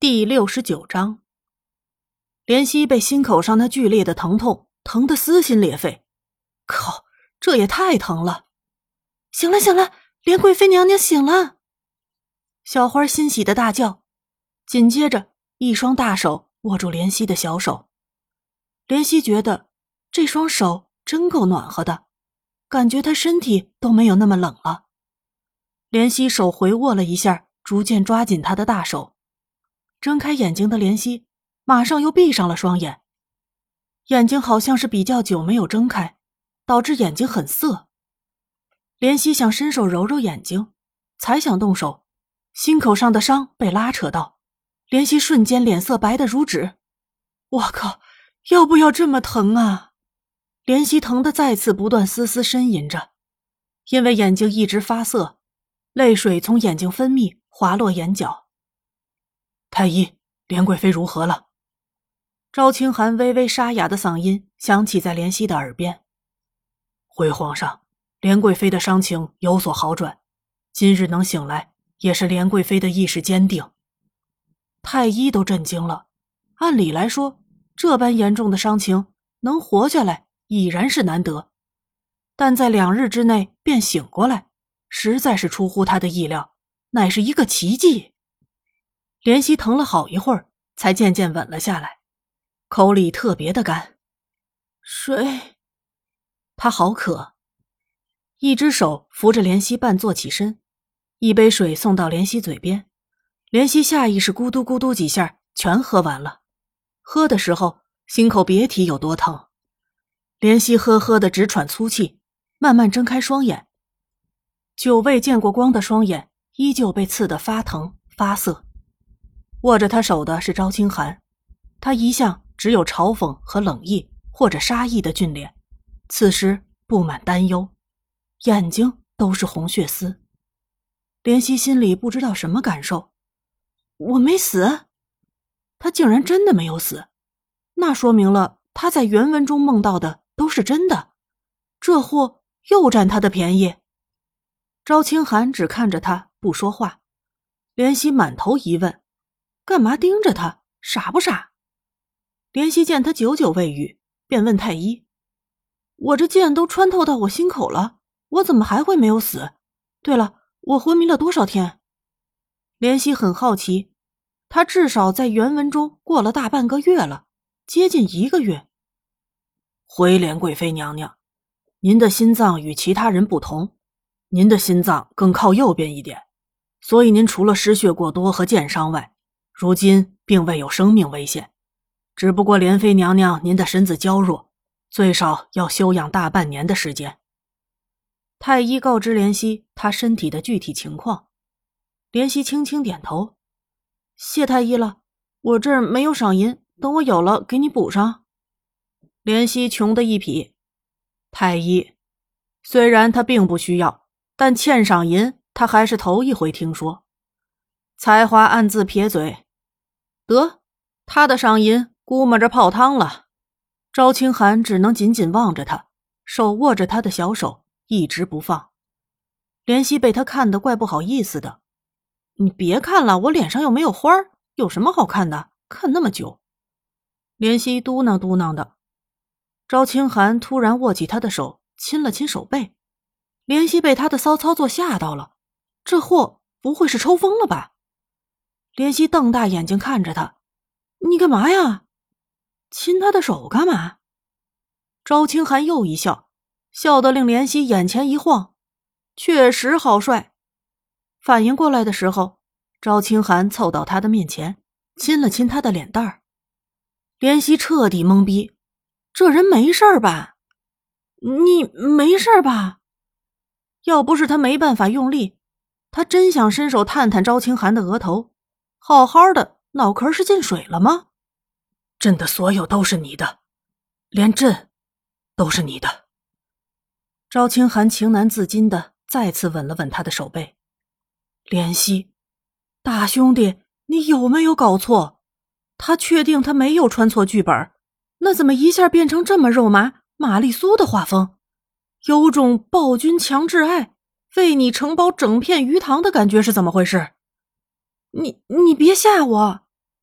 第69章，怜惜被心口上那剧烈的疼痛疼得撕心裂肺。靠，这也太疼了！醒了醒了，莲贵妃娘娘醒了！小花欣喜的大叫，紧接着一双大手握住怜惜的小手。怜惜觉得这双手真够暖和的，感觉她身体都没有那么冷了。怜惜手回握了一下，逐渐抓紧她的大手。睁开眼睛的怜惜马上又闭上了双眼，眼睛好像是比较久没有睁开，导致眼睛很涩。怜惜想伸手揉揉眼睛，才想动手，心口上的伤被拉扯到，怜惜瞬间脸色白得如纸。我靠，要不要这么疼啊？怜惜疼得再次不断嘶嘶呻吟着，因为眼睛一直发涩，泪水从眼睛分泌滑落眼角。太医，莲贵妃如何了？赵清寒微微沙哑的嗓音响起在怜惜的耳边。回皇上，莲贵妃的伤情有所好转，今日能醒来也是莲贵妃的意识坚定。太医都震惊了，按理来说这般严重的伤情能活下来已然是难得，但在2日之内便醒过来，实在是出乎他的意料，乃是一个奇迹。怜惜疼了好一会儿才渐渐稳了下来，口里特别的干。水。他好渴，一只手扶着怜惜半坐起身，一杯水送到怜惜嘴边，怜惜下意识咕嘟咕嘟几下全喝完了。喝的时候心口别提有多疼，怜惜喝的直喘粗气，慢慢睁开双眼，久未见过光的双眼依旧被刺得发疼发涩。握着他手的是赵清寒，他一向只有嘲讽和冷意或者杀意的俊脸，此时布满担忧，眼睛都是红血丝。怜惜心里不知道什么感受，我没死？他竟然真的没有死，那说明了他在原文中梦到的都是真的，这货又占他的便宜。赵清寒只看着他不说话，怜惜满头疑问，干嘛盯着他？傻不傻？怜惜见他久久未语，便问太医，我这剑都穿透到我心口了，我怎么还会没有死？对了，我昏迷了多少天？怜惜很好奇，他至少在原文中过了大半个月了，接近1个月。回莲贵妃娘娘，您的心脏与其他人不同，您的心脏更靠右边一点，所以您除了失血过多和剑伤外，如今并未有生命危险，只不过莲妃娘娘您的身子娇弱，最少要休养大半年的时间。太医告知怜惜他身体的具体情况，怜惜轻轻点头，谢太医了，我这儿没有赏银，等我有了给你补上。怜惜穷的一匹，太医，虽然他并不需要，但欠赏银他还是头一回听说。才华暗自撇嘴，得，他的赏银估摸着泡汤了。赵清寒只能紧紧望着他，手握着他的小手一直不放。怜惜被他看得怪不好意思的，你别看了，我脸上又没有花，有什么好看的？看那么久。怜惜嘟囔嘟囔的。赵清寒突然握起他的手，亲了亲手背。怜惜被他的骚操作吓到了，这货不会是抽风了吧？怜惜瞪大眼睛看着他，你干嘛呀？亲他的手干嘛？赵清寒又一笑，笑得令怜惜眼前一晃，确实好帅。反应过来的时候，赵清寒凑到他的面前，亲了亲他的脸蛋儿。怜惜彻底懵逼，这人没事儿吧？你没事儿吧？要不是他没办法用力，他真想伸手探探赵清寒的额头，好好的脑壳是进水了吗？朕的所有都是你的，连朕都是你的。赵清寒情难自禁的再次吻了吻他的手背。怜惜，大兄弟，你有没有搞错？他确定他没有穿错剧本，那怎么一下变成这么肉麻玛丽苏的画风？有种暴君强制爱，为你承包整片鱼塘的感觉是怎么回事？你别吓我！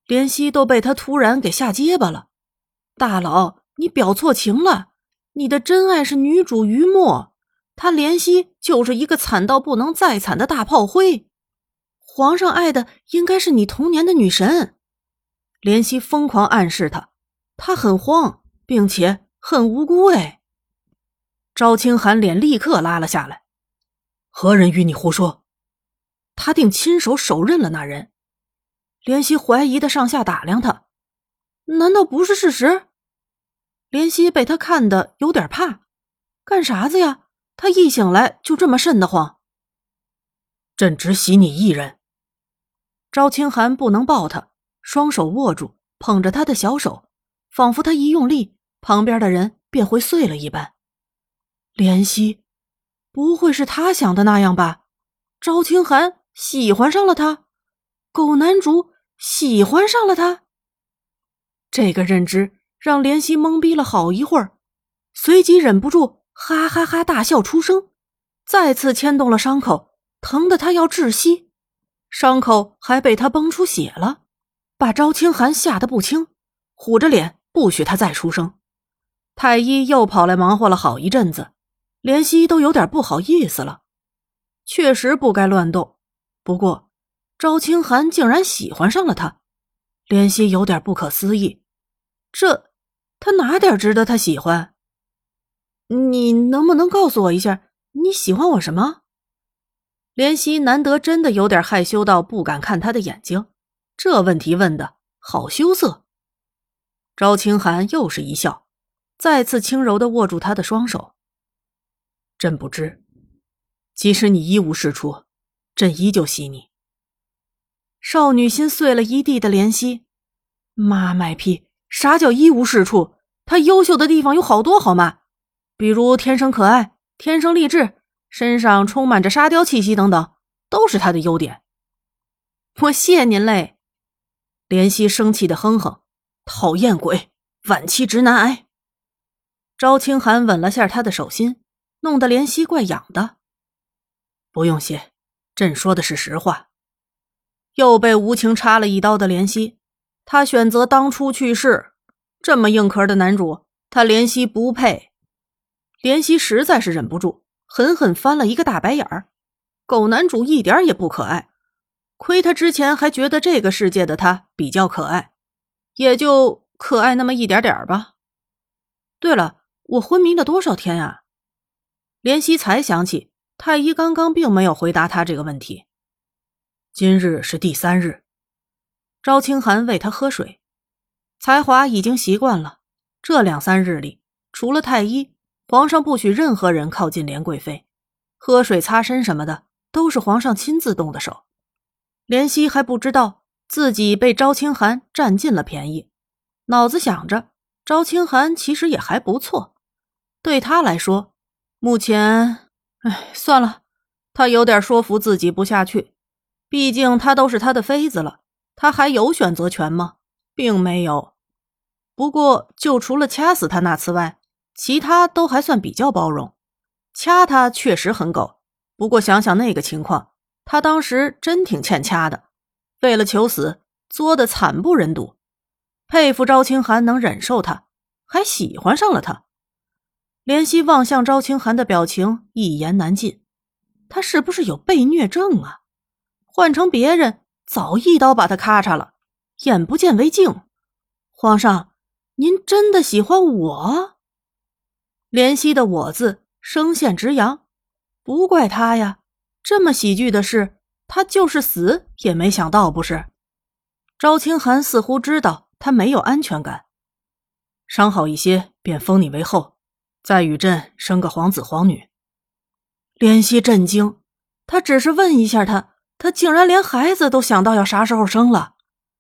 怜惜都被他突然给吓结巴了。大佬，你表错情了，你的真爱是女主于墨，她怜惜就是一个惨到不能再惨的大炮灰。皇上爱的应该是你童年的女神。怜惜疯狂暗示他，他很慌，并且很无辜哎。赵清寒脸立刻拉了下来。何人与你胡说？他定亲手手刃了那人。怜惜怀疑的上下打量他，难道不是事实？怜惜被他看得有点怕，干啥子呀？他一醒来就这么瘆得慌。朕只喜你一人。赵清寒不能抱他，双手握住，捧着他的小手，仿佛他一用力，旁边的人便会碎了一般。怜惜，不会是他想的那样吧？赵清寒喜欢上了他，狗男主喜欢上了他。这个认知让怜惜懵逼了好一会儿，随即忍不住哈哈哈大笑出声，再次牵动了伤口，疼得他要窒息，伤口还被他崩出血了，把赵清寒吓得不轻，虎着脸不许他再出声。太医又跑来忙活了好一阵子，怜惜都有点不好意思了。确实不该乱动，不过赵清寒竟然喜欢上了他，怜惜有点不可思议。他哪点值得他喜欢？你能不能告诉我一下，你喜欢我什么？怜惜难得真的有点害羞到不敢看他的眼睛，这问题问的好羞涩。赵清寒又是一笑，再次轻柔地握住他的双手。朕不知，即使你一无是处，朕依旧喜你。少女心碎了一地的怜惜，妈卖批，啥叫一无是处？她优秀的地方有好多好吗？比如天生可爱，天生丽质，身上充满着沙雕气息等等，都是她的优点。我谢您嘞。怜惜生气的哼哼，讨厌鬼，晚期直男癌。赵清寒吻了下他的手心，弄得怜惜怪痒的。不用谢，朕说的是实话。又被无情插了一刀的怜惜，他选择当初去世，这么硬壳的男主，他怜惜不配。怜惜实在是忍不住，狠狠翻了一个大白眼儿。狗男主一点也不可爱，亏他之前还觉得这个世界的他比较可爱，也就可爱那么一点点吧。对了，我昏迷了多少天啊？怜惜才想起太医刚刚并没有回答他这个问题。今日是第3日。赵清寒喂他喝水。才华已经习惯了，这2、3日里，除了太医，皇上不许任何人靠近怜贵妃，喝水擦身什么的都是皇上亲自动的手。怜惜还不知道自己被赵清寒占尽了便宜，脑子想着赵清寒其实也还不错，对他来说目前算了，他有点说服自己不下去，毕竟他都是他的妃子了，他还有选择权吗？并没有。不过就除了掐死他那次外，其他都还算比较包容。掐他确实很狗，不过想想那个情况，他当时真挺欠掐的，为了求死作得惨不忍睹。佩服赵清寒能忍受他，还喜欢上了他。怜惜望向赵清寒的表情一言难尽，他是不是有被虐症啊？换成别人早一刀把他咔嚓了，眼不见为净。皇上，您真的喜欢我？怜惜的我字声线直扬，不怪他呀，这么喜剧的事，他就是死也没想到不是？赵清寒似乎知道他没有安全感，伤好一些便封你为后，再与朕生个皇子皇女。怜惜震惊，他只是问一下他竟然连孩子都想到要啥时候生了。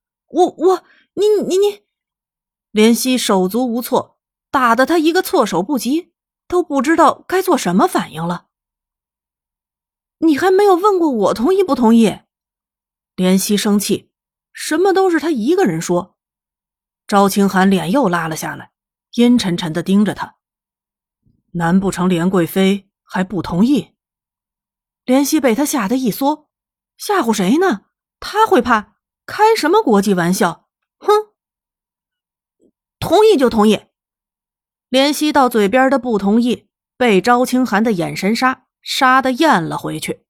你怜惜手足无措，打得他一个措手不及，都不知道该做什么反应了。你还没有问过我同意不同意？怜惜生气，什么都是他一个人说。赵清寒脸又拉了下来，阴沉沉地盯着他。难不成怜贵妃还不同意？怜惜被他吓得一缩，吓唬谁呢？他会怕？开什么国际玩笑？ 同意就同意。怜惜到嘴边的不同意，被招清寒的眼神杀得咽了回去。